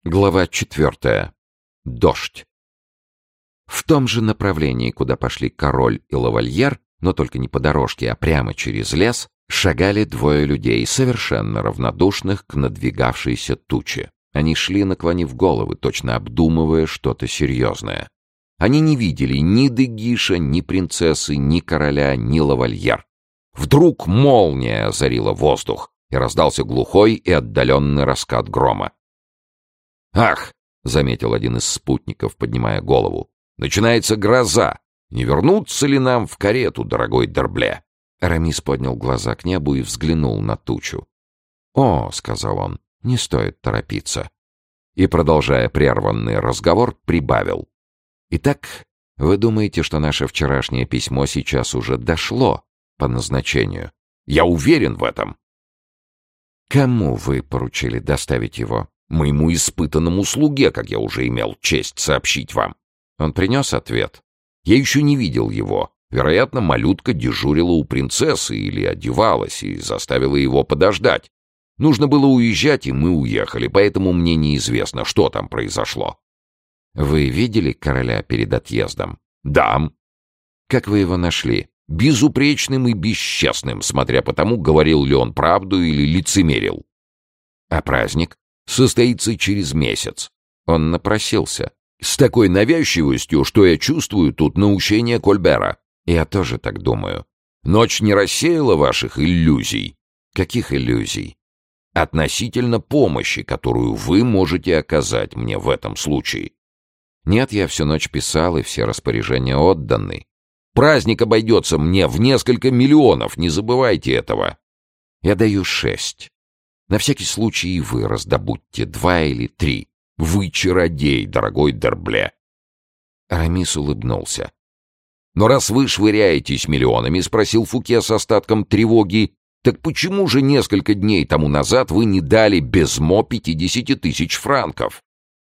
Глава 4. Дождь. В том же направлении, куда пошли король и лавальер, но только не по дорожке, а прямо через лес, шагали двое людей, совершенно равнодушных к надвигавшейся туче. Они шли, наклонив головы, точно обдумывая что-то серьезное. Они не видели ни Дегиша, ни принцессы, ни короля, ни лавальер. Вдруг молния озарила воздух, и раздался глухой и отдаленный раскат грома. «Ах!» — заметил один из спутников, поднимая голову. «Начинается гроза! Не вернуться ли нам в карету, дорогой Д'Арбле?» Арамис поднял глаза к небу и взглянул на тучу. «О!» — сказал он, — «не стоит торопиться». И, продолжая прерванный разговор, прибавил. «Итак, вы думаете, что наше вчерашнее письмо сейчас уже дошло по назначению?» «Я уверен в этом». «Кому вы поручили доставить его?» «Моему испытанному слуге, как я уже имел честь сообщить вам». Он принес ответ. «Я еще не видел его. Вероятно, малютка дежурила у принцессы или одевалась и заставила его подождать. Нужно было уезжать, и мы уехали, поэтому мне неизвестно, что там произошло». «Вы видели короля перед отъездом?» «Да». «Как вы его нашли?» «Безупречным и бесчестным, смотря по тому, говорил ли он правду или лицемерил». «А праздник?» «Состоится через месяц». Он напросился. «С такой навязчивостью, что я чувствую тут наущение Кольбера». «Я тоже так думаю». «Ночь не рассеяла ваших иллюзий?» «Каких иллюзий?» «Относительно помощи, которую вы можете оказать мне в этом случае». «Нет, я всю ночь писал, и все распоряжения отданы». «Праздник обойдется мне в несколько миллионов, не забывайте этого». «Я даю 6. На всякий случай и вы раздобудьте 2 или 3. Вы чародей, дорогой Д'Арбле». Арамис улыбнулся. «Но раз вы швыряетесь миллионами, — спросил Фуке с остатком тревоги, — так почему же несколько дней тому назад вы не дали Безмо 50 тысяч франков?»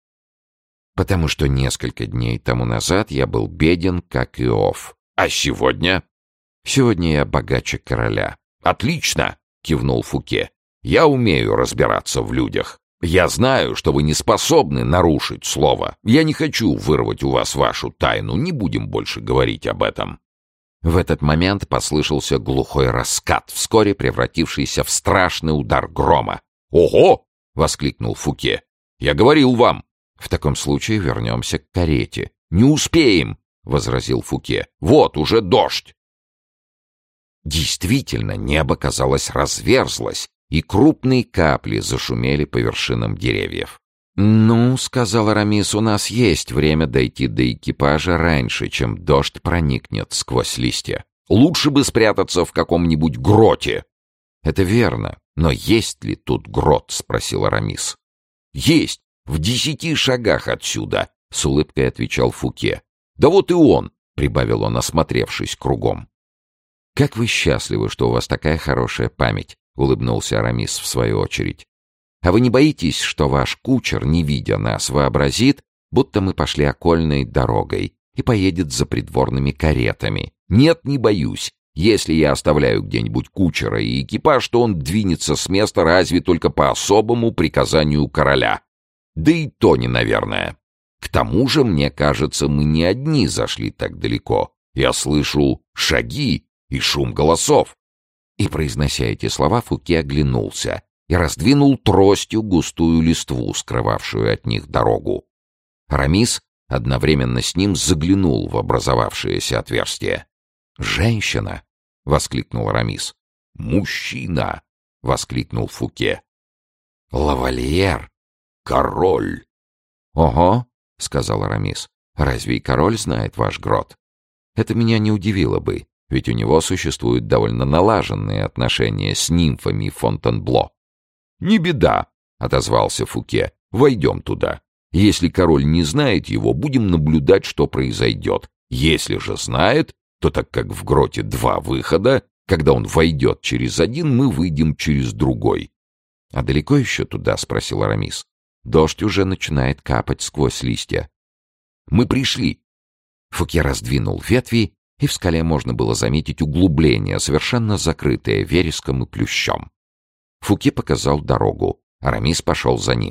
«Потому что несколько дней тому назад я был беден, как Иов. А сегодня?» «Сегодня я богаче короля». «Отлично!» — кивнул Фуке. «Я умею разбираться в людях. Я знаю, что вы не способны нарушить слово. Я не хочу вырвать у вас вашу тайну. Не будем больше говорить об этом». В этот момент послышался глухой раскат, вскоре превратившийся в страшный удар грома. «Ого!» — воскликнул Фуке. «Я говорил вам!» «В таком случае вернемся к карете». «Не успеем!» — возразил Фуке. «Вот уже дождь!» Действительно, небо, казалось, разверзлось, и крупные капли зашумели по вершинам деревьев. «Ну, — сказал Арамис, — у нас есть время дойти до экипажа раньше, чем дождь проникнет сквозь листья. Лучше бы спрятаться в каком-нибудь гроте». «Это верно, но есть ли тут грот?» — спросил Арамис. «Есть, в 10 шагах отсюда», — с улыбкой отвечал Фуке. «Да вот и он», — прибавил он, осмотревшись кругом. «Как вы счастливы, что у вас такая хорошая память», — улыбнулся Арамис в свою очередь. «А вы не боитесь, что ваш кучер, не видя нас, вообразит, будто мы пошли окольной дорогой и поедет за придворными каретами?» «Нет, не боюсь. Если я оставляю где-нибудь кучера и экипаж, то он двинется с места разве только по особому приказанию короля. Да и то не, наверное. К тому же, мне кажется, мы не одни зашли так далеко. Я слышу шаги и шум голосов». И, произнося эти слова, Фуке оглянулся и раздвинул тростью густую листву, скрывавшую от них дорогу. Арамис одновременно с ним заглянул в образовавшееся отверстие. «Женщина!» — воскликнул Арамис. «Мужчина!» — воскликнул Фуке. «Лавальер! Король!» «Ого!» — сказал Арамис. «Разве и король знает ваш грот?» «Это меня не удивило бы, ведь у него существуют довольно налаженные отношения с нимфами Фонтенбло». «Не беда», — отозвался Фуке. «Войдем туда. Если король не знает его, будем наблюдать, что произойдет. Если же знает, то так как в гроте 2 выхода, когда он войдет через один, мы выйдем через другой». «А далеко еще туда?» — спросил Арамис. «Дождь уже начинает капать сквозь листья». «Мы пришли». Фуке раздвинул ветви, и в скале можно было заметить углубление, совершенно закрытое вереском и плющом. Фуке показал дорогу. Арамис пошел за ним.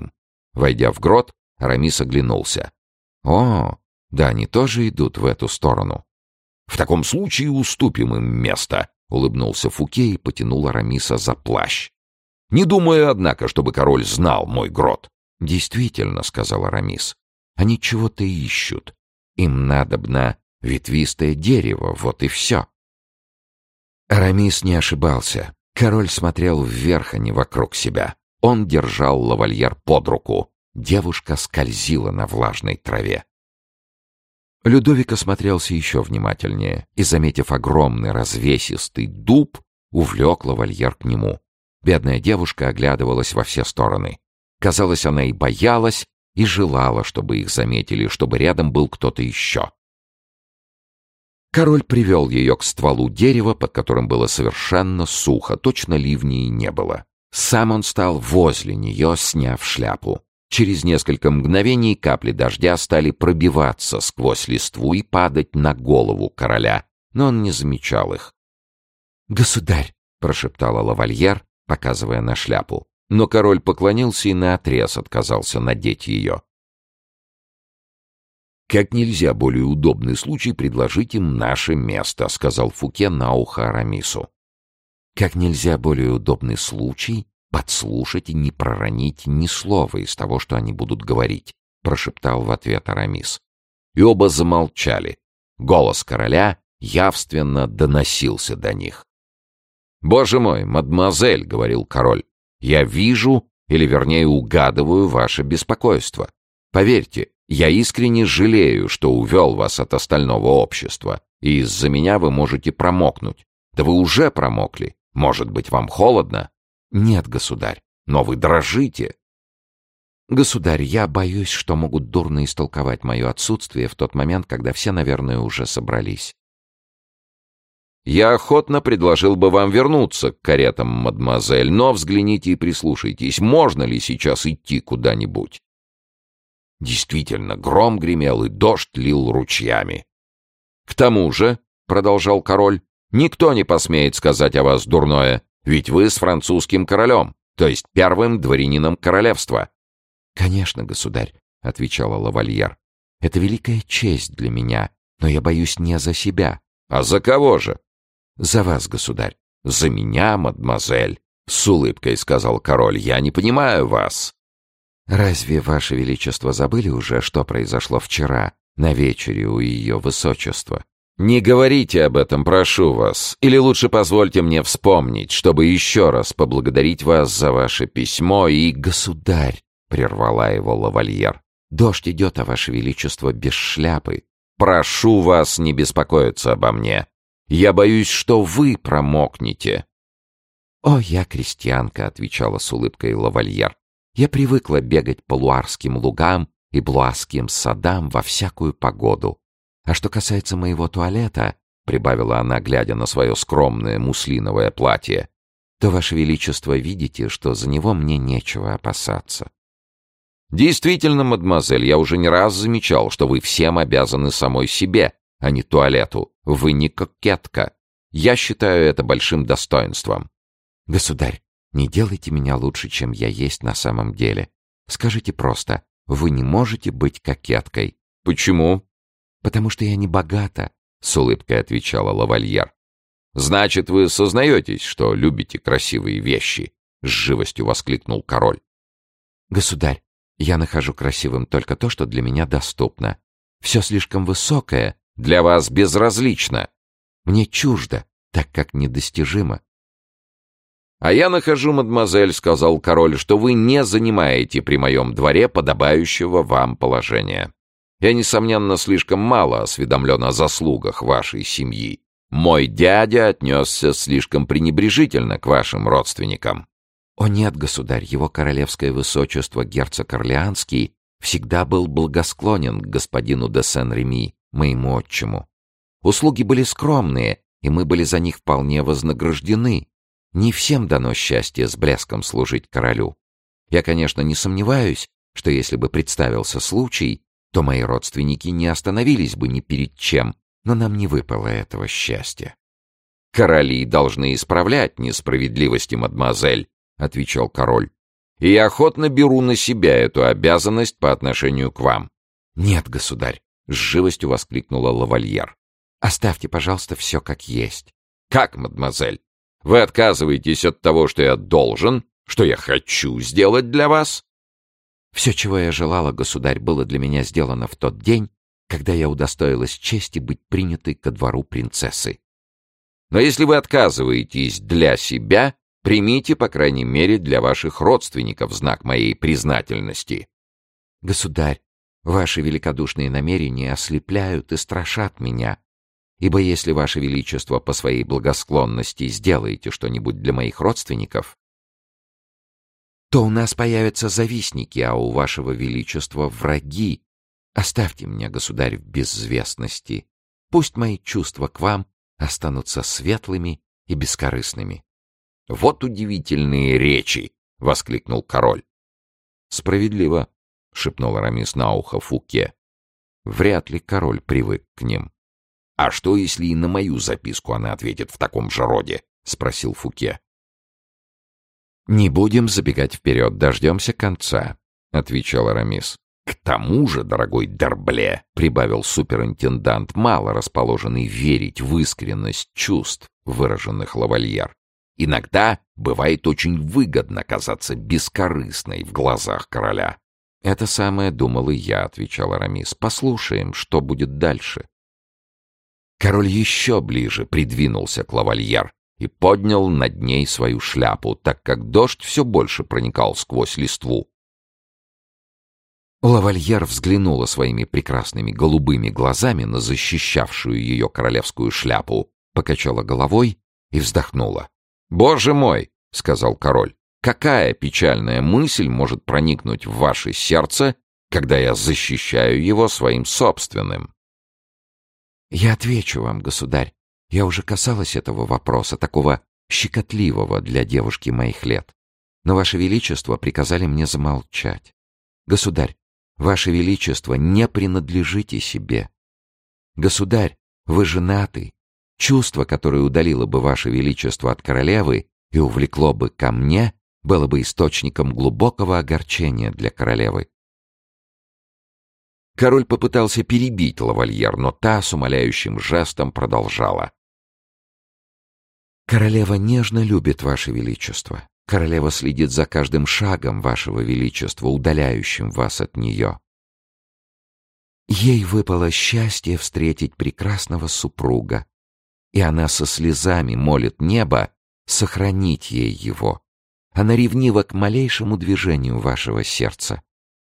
Войдя в грот, Арамис оглянулся. «О, да они тоже идут в эту сторону». «В таком случае уступим им место», — улыбнулся Фуке и потянул Арамиса за плащ. «Не думаю, однако, чтобы король знал мой грот». «Действительно», — сказал Арамис, — «они чего-то ищут. Им надобно ветвистое дерево, вот и все». Арамис не ошибался. Король смотрел вверх, а не вокруг себя. Он держал лавальер под руку. Девушка скользила на влажной траве. Людовик осмотрелся еще внимательнее и, заметив огромный развесистый дуб, увлек лавальер к нему. Бедная девушка оглядывалась во все стороны. Казалось, она и боялась, и желала, чтобы их заметили, чтобы рядом был кто-то еще. Король привел ее к стволу дерева, под которым было совершенно сухо, точно ливней не было. Сам он стал возле нее, сняв шляпу. Через несколько мгновений капли дождя стали пробиваться сквозь листву и падать на голову короля, но он не замечал их. «Государь!» — прошептала лавальер, показывая на шляпу. Но король поклонился и наотрез отказался надеть ее. «Как нельзя более удобный случай предложить им наше место», — сказал Фуке на ухо Арамису. «Как нельзя более удобный случай подслушать и не проронить ни слова из того, что они будут говорить», — прошептал в ответ Арамис. И оба замолчали. Голос короля явственно доносился до них. «Боже мой, мадемуазель», — говорил король, — «я вижу, или вернее угадываю ваше беспокойство. Поверьте, я искренне жалею, что увел вас от остального общества, и из-за меня вы можете промокнуть. Да вы уже промокли. Может быть, вам холодно?» «Нет, государь, но вы дрожите». «Государь, я боюсь, что могут дурно истолковать мое отсутствие в тот момент, когда все, наверное, уже собрались». «Я охотно предложил бы вам вернуться к каретам, мадемуазель, но взгляните и прислушайтесь, можно ли сейчас идти куда-нибудь?» Действительно, гром гремел и дождь лил ручьями. «К тому же, — продолжал король, — никто не посмеет сказать о вас дурное, ведь вы с французским королем, то есть первым дворянином королевства». «Конечно, государь, — отвечала лавальер, — это великая честь для меня, но я боюсь не за себя». «А за кого же?» «За вас, государь». «За меня, мадемуазель», — с улыбкой сказал король, — «я не понимаю вас». «Разве, ваше величество, забыли уже, что произошло вчера на вечере у ее высочества?» «Не говорите об этом, прошу вас. Или лучше позвольте мне вспомнить, чтобы еще раз поблагодарить вас за ваше письмо и...» «Государь!» — прервала его лавальер. «Дождь идет, а ваше величество без шляпы. Прошу вас не беспокоиться обо мне. Я боюсь, что вы промокнете». «О, я крестьянка», — отвечала с улыбкой лавальер. «Я привыкла бегать по луарским лугам и блуасским садам во всякую погоду. А что касается моего туалета, — прибавила она, глядя на свое скромное муслиновое платье, — то, ваше величество, видите, что за него мне нечего опасаться». «Действительно, мадемуазель, я уже не раз замечал, что вы всем обязаны самой себе, а не туалету. Вы не кокетка. Я считаю это большим достоинством». «Государь, не делайте меня лучше, чем я есть на самом деле. Скажите просто, вы не можете быть кокеткой». «Почему?» «Потому что я не богата», — с улыбкой отвечала лавальер. «Значит, вы сознаетесь, что любите красивые вещи?» — с живостью воскликнул король. «Государь, я нахожу красивым только то, что для меня доступно. Все слишком высокое для вас безразлично. Мне чуждо, так как недостижимо». «А я нахожу, мадемуазель, — сказал король, — что вы не занимаете при моем дворе подобающего вам положения. Я, несомненно, слишком мало осведомлен о заслугах вашей семьи. Мой дядя отнесся слишком пренебрежительно к вашим родственникам». «О нет, государь, его королевское высочество, герцог Орлеанский, всегда был благосклонен к господину де Сен-Реми, моему отчиму. Услуги были скромные, и мы были за них вполне вознаграждены. Не всем дано счастье с блеском служить королю. Я, конечно, не сомневаюсь, что если бы представился случай, то мои родственники не остановились бы ни перед чем, но нам не выпало этого счастья». «Короли должны исправлять несправедливости, мадемуазель», — отвечал король. и я охотно беру на себя эту обязанность по отношению к вам». «Нет, государь», — с живостью воскликнула лавальер. «Оставьте, пожалуйста, все как есть». «Как, мадемуазель? Вы отказываетесь от того, что я должен, что я хочу сделать для вас?» «Все, чего я желала, государь, было для меня сделано в тот день, когда я удостоилась чести быть принятой ко двору принцессы». «Но если вы отказываетесь для себя, примите, по крайней мере, для ваших родственников знак моей признательности». «Государь, ваши великодушные намерения ослепляют и страшат меня, ибо если ваше величество по своей благосклонности сделаете что-нибудь для моих родственников, то у нас появятся завистники, а у вашего величества враги. Оставьте меня, государь, в безвестности. Пусть мои чувства к вам останутся светлыми и бескорыстными». «Вот удивительные речи!» — воскликнул король. «Справедливо», — шепнул Арамис на ухо Фуке. «Вряд ли король привык к ним». «А что, если и на мою записку она ответит в таком же роде?» — спросил Фуке. «Не будем забегать вперед, дождемся конца», — отвечал Арамис. «К тому же, дорогой Д'Арбле», — прибавил суперинтендант, мало расположенный верить в искренность чувств, выраженных лавальер, «иногда бывает очень выгодно казаться бескорыстной в глазах короля». «Это самое думал и я», — отвечал Арамис. «Послушаем, что будет дальше». Король еще ближе придвинулся к лавальер и поднял над ней свою шляпу, так как дождь все больше проникал сквозь листву. Лавальер взглянула своими прекрасными голубыми глазами на защищавшую ее королевскую шляпу, покачала головой и вздохнула. «Боже мой!» — сказал король. «Какая печальная мысль может проникнуть в ваше сердце, когда я защищаю его своим собственным?» «Я отвечу вам, государь. Я уже касалась этого вопроса, такого щекотливого для девушки моих лет. Но ваше величество приказали мне замолчать. Государь, ваше величество, не принадлежите себе. Государь, вы женаты. Чувство, которое удалило бы ваше величество от королевы и увлекло бы ко мне, было бы источником глубокого огорчения для королевы». Король попытался перебить лавальер, но та с умоляющим жестом продолжала. «Королева нежно любит ваше величество. Королева следит за каждым шагом вашего величества, удаляющим вас от нее. Ей выпало счастье встретить прекрасного супруга, и она со слезами молит небо сохранить ей его. Она ревнива к малейшему движению вашего сердца».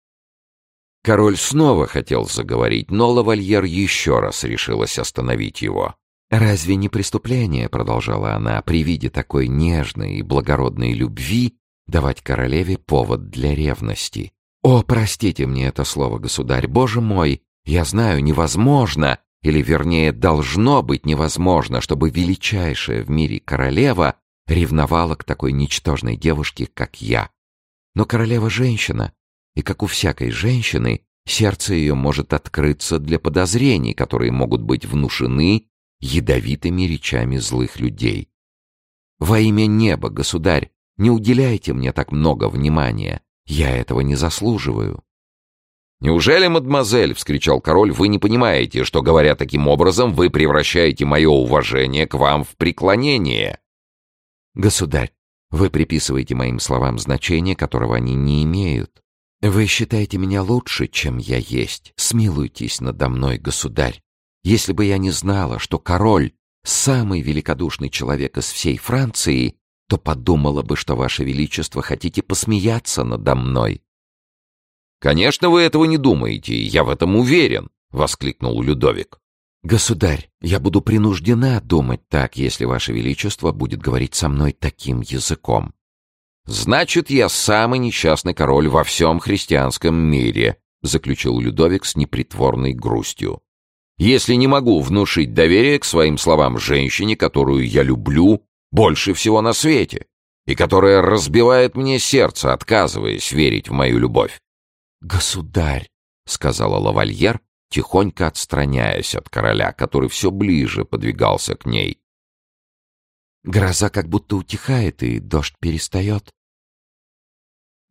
Король снова хотел заговорить, но лавальер еще раз решилась остановить его. «Разве не преступление, — продолжала она, — при виде такой нежной и благородной любви давать королеве повод для ревности? О, простите мне это слово, государь, боже мой, я знаю, невозможно, или, вернее, должно быть невозможно, чтобы величайшая в мире королева ревновала к такой ничтожной девушке, как я. Но королева — женщина, и, как у всякой женщины, сердце ее может открыться для подозрений, которые могут быть внушены ядовитыми речами злых людей. Во имя неба, государь, не уделяйте мне так много внимания. Я этого не заслуживаю». «Неужели, мадемуазель, — вскричал король, — вы не понимаете, что, говоря таким образом, вы превращаете мое уважение к вам в преклонение?» «Государь, вы приписываете моим словам значение, которого они не имеют. Вы считаете меня лучше, чем я есть. Смилуйтесь надо мной, государь. Если бы я не знала, что король — самый великодушный человек из всей Франции, то подумала бы, что ваше величество хотите посмеяться надо мной». «Конечно, вы этого не думаете, я в этом уверен», — воскликнул Людовик. «Государь, я буду принуждена думать так, если ваше величество будет говорить со мной таким языком». «Значит, я самый несчастный король во всем христианском мире», — заключил Людовик с непритворной грустью. «Если не могу внушить доверие к своим словам женщине, которую я люблю больше всего на свете, и которая разбивает мне сердце, отказываясь верить в мою любовь». «Государь», — сказала лавальер, тихонько отстраняясь от короля, который все ближе подвигался к ней. «Гроза как будто утихает, и дождь перестает».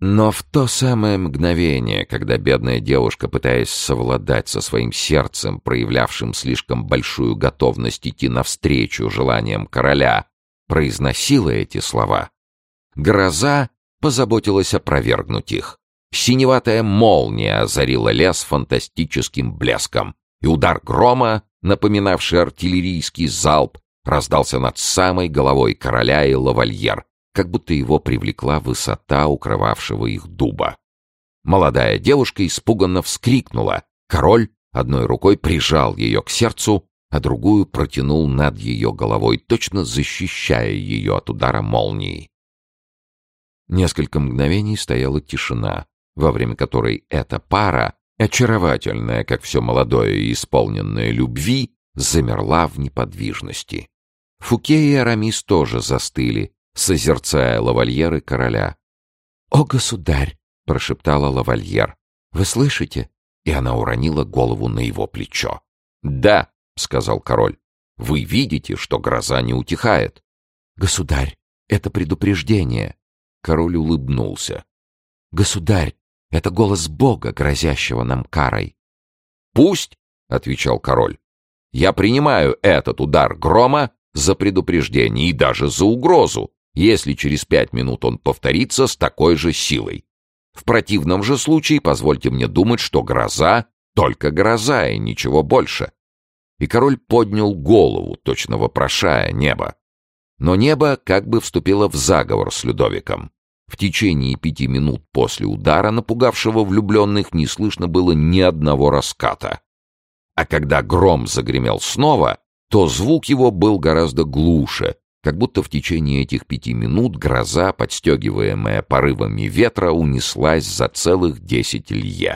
Но в то самое мгновение, когда бедная девушка, пытаясь совладать со своим сердцем, проявлявшим слишком большую готовность идти навстречу желаниям короля, произносила эти слова, гроза позаботилась опровергнуть их. Синеватая молния озарила лес фантастическим блеском, и удар грома, напоминавший артиллерийский залп, раздался над самой головой короля и лавальер, как будто его привлекла высота укрывавшего их дуба. Молодая девушка испуганно вскрикнула. Король одной рукой прижал ее к сердцу, а другую протянул над ее головой, точно защищая ее от удара молнии. Несколько мгновений стояла тишина, во время которой эта пара, очаровательная, как все молодое и исполненное любви, замерла в неподвижности. Фуке и Арамис тоже застыли, созерцая лавальер и короля. «О, государь!» — прошептала лавальер. «Вы слышите?» И она уронила голову на его плечо. «Да», — сказал король, — «вы видите, что гроза не утихает». «Государь, это предупреждение». Король улыбнулся. «Государь, это голос Бога, грозящего нам карой». «Пусть», — отвечал король, — «я принимаю этот удар грома за предупреждение и даже за угрозу, если через 5 минут он повторится с такой же силой. В противном же случае позвольте мне думать, что гроза — только гроза и ничего больше». И король поднял голову, точно вопрошая небо. Но небо как бы вступило в заговор с Людовиком. В течение 5 минут после удара, напугавшего влюбленных, не слышно было ни одного раската. А когда гром загремел снова, то звук его был гораздо глуше, как будто в течение этих 5 минут гроза, подстегиваемая порывами ветра, унеслась за целых 10 лье.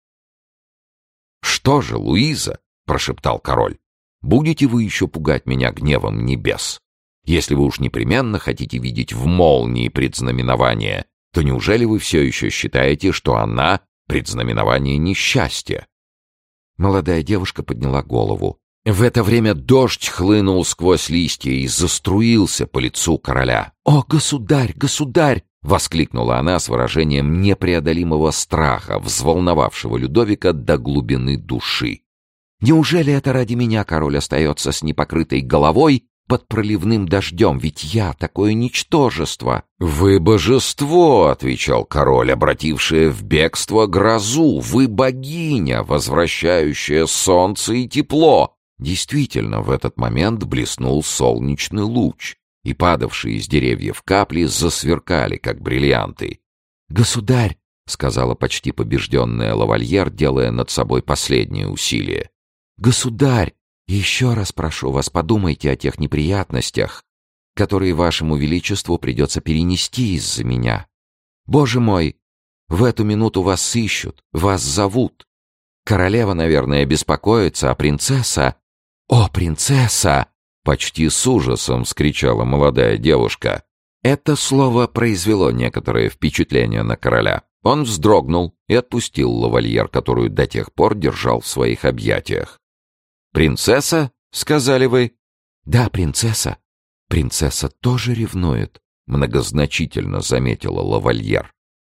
«Что же, Луиза?» — прошептал король. «Будете вы еще пугать меня гневом небес? Если вы уж непременно хотите видеть в молнии предзнаменование, то неужели вы все еще считаете, что она — предзнаменование несчастья?» Молодая девушка подняла голову. В это время дождь хлынул сквозь листья и заструился по лицу короля. «О, государь, государь!» — воскликнула она с выражением непреодолимого страха, взволновавшего Людовика до глубины души. «Неужели это ради меня король остается с непокрытой головой под проливным дождем? Ведь я такое ничтожество!» «Вы божество!» — отвечал король, обратившее в бегство грозу. «Вы богиня, возвращающая солнце и тепло!» Действительно, в этот момент блеснул солнечный луч, и падавшие из деревьев капли засверкали, как бриллианты. «Государь!» — сказала почти побежденная лавальер, делая над собой последнее усилие. «Государь! Еще раз прошу вас, подумайте о тех неприятностях, которые вашему величеству придется перенести из-за меня. Боже мой, в эту минуту вас ищут, вас зовут. Королева, наверное, беспокоится, а принцесса... О, принцесса!» — почти с ужасом вскричала молодая девушка. Это слово произвело некоторое впечатление на короля. Он вздрогнул и отпустил лавальер, которую до тех пор держал в своих объятиях. «Принцесса?» — сказали вы. «Да, принцесса. Принцесса тоже ревнует», — многозначительно заметила лавальер.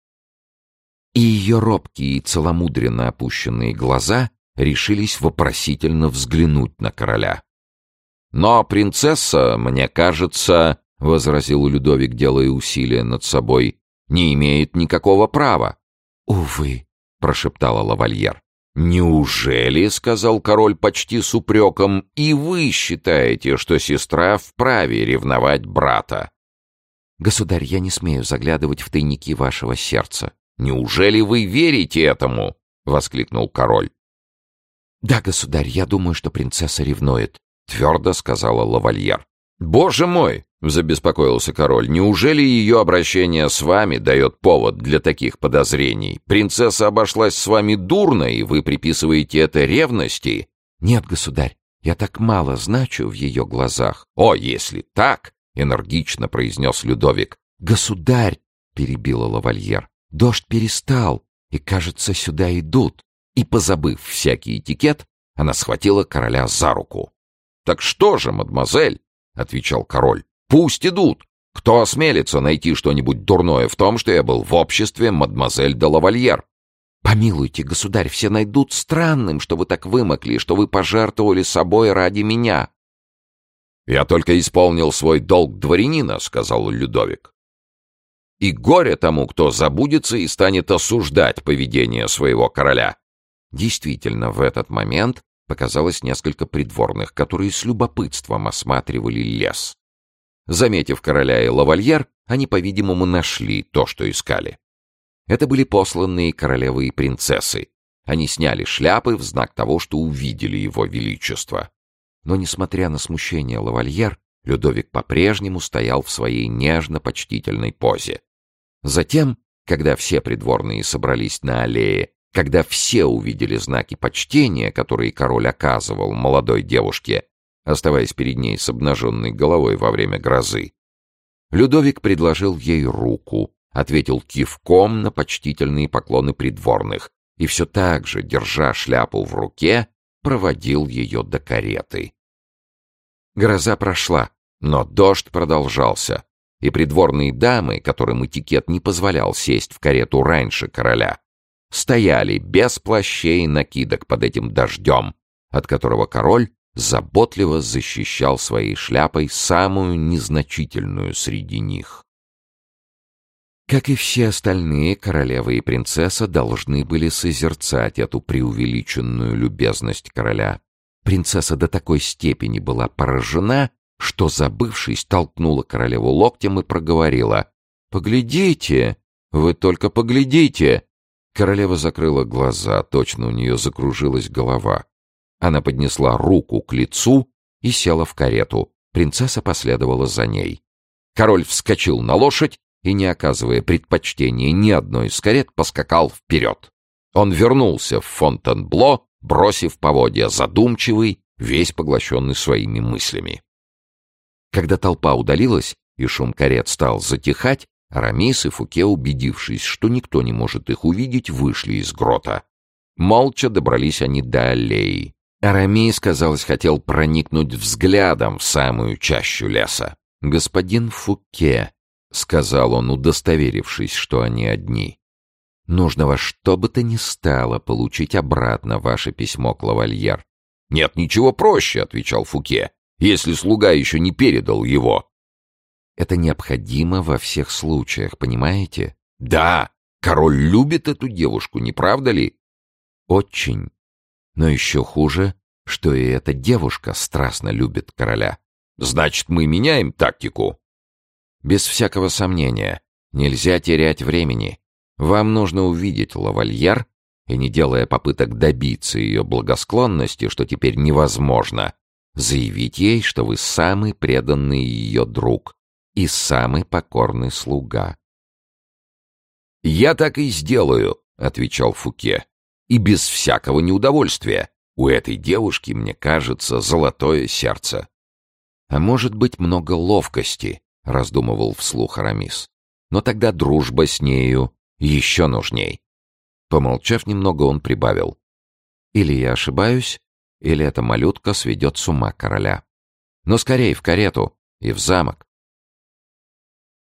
И ее робкие и целомудренно опущенные глаза решились вопросительно взглянуть на короля. «Но принцесса, мне кажется, — возразил Людовик, делая усилия над собой, — не имеет никакого права». «Увы», — прошептала лавальер. «Неужели, — сказал король почти с упреком, — и вы считаете, что сестра вправе ревновать брата?» «Государь, я не смею заглядывать в тайники вашего сердца». «Неужели вы верите этому?» — воскликнул король. «Да, государь, я думаю, что принцесса ревнует», — твердо сказала лавальер. «Боже мой!» — забеспокоился король. «Неужели ее обращение с вами дает повод для таких подозрений? Принцесса обошлась с вами дурно, и вы приписываете это ревности?» «Нет, государь, я так мало значу в ее глазах». «О, если так!» — энергично произнес Людовик. «Государь!» — перебила лавальер. «Дождь перестал, и, кажется, сюда идут». И, позабыв всякий этикет, она схватила короля за руку. «Так что же, мадемуазель?» — отвечал король. «Пусть идут. Кто осмелится найти что-нибудь дурное в том, что я был в обществе мадемуазель де лавальер? Помилуйте, государь, все найдут странным, что вы так вымокли, что вы пожертвовали собой ради меня. Я только исполнил свой долг дворянина, сказал Людовик. И горе тому, кто забудется и станет осуждать поведение своего короля. Действительно, в этот момент показалось несколько придворных, которые с любопытством осматривали лес. Заметив короля и лавальер, они, по-видимому, нашли то, что искали. Это были посланные королевы и принцессы. Они сняли шляпы в знак того, что увидели его величество. Но, несмотря на смущение лавальер, Людовик по-прежнему стоял в своей нежно-почтительной позе. Затем, когда все придворные собрались на аллее, когда все увидели знаки почтения, которые король оказывал молодой девушке, оставаясь перед ней с обнаженной головой во время грозы, Людовик предложил ей руку, ответил кивком на почтительные поклоны придворных и все так же, держа шляпу в руке, проводил ее до кареты. Гроза прошла, но дождь продолжался, и придворные дамы, которым этикет не позволял сесть в карету раньше короля, стояли без плащей и накидок под этим дождем, от которого король заботливо защищал своей шляпой самую незначительную среди них. Как и все остальные, королева и принцесса должны были созерцать эту преувеличенную любезность короля. Принцесса до такой степени была поражена, что, забывшись, толкнула королеву локтем и проговорила: «Поглядите! Вы только поглядите!» Королева закрыла глаза, точно у нее закружилась голова. Она поднесла руку к лицу и села в карету. Принцесса последовала за ней. Король вскочил на лошадь и, не оказывая предпочтения ни одной из карет, поскакал вперед. Он вернулся в Фонтенбло, бросив поводья, задумчивый, весь поглощенный своими мыслями. Когда толпа удалилась и шум карет стал затихать, Арамис и Фуке, убедившись, что никто не может их увидеть, вышли из грота. Молча добрались они до аллеи. Арамис, казалось, хотел проникнуть взглядом в самую чащу леса. «Господин Фуке», — сказал он, удостоверившись, что они одни, — «нужно во что бы то ни стало получить обратно ваше письмо к лавальер». «Нет ничего проще», — отвечал Фуке, — «если слуга еще не передал его». «Это необходимо во всех случаях, понимаете?» «Да, король любит эту девушку, не правда ли?» «Очень. Но еще хуже, что и эта девушка страстно любит короля». «Значит, мы меняем тактику?» «Без всякого сомнения. Нельзя терять времени. Вам нужно увидеть лавальер и, не делая попыток добиться ее благосклонности, что теперь невозможно, заявить ей, что вы самый преданный ее друг и самый покорный слуга». «Я так и сделаю», — отвечал Фуке, — «и без всякого неудовольствия. У этой девушки, мне кажется, золотое сердце». «А может быть, много ловкости», — раздумывал вслух Арамис. «Но тогда дружба с нею еще нужней». Помолчав немного, он прибавил: «Или я ошибаюсь, или эта малютка сведет с ума короля. Но скорее в карету и в замок.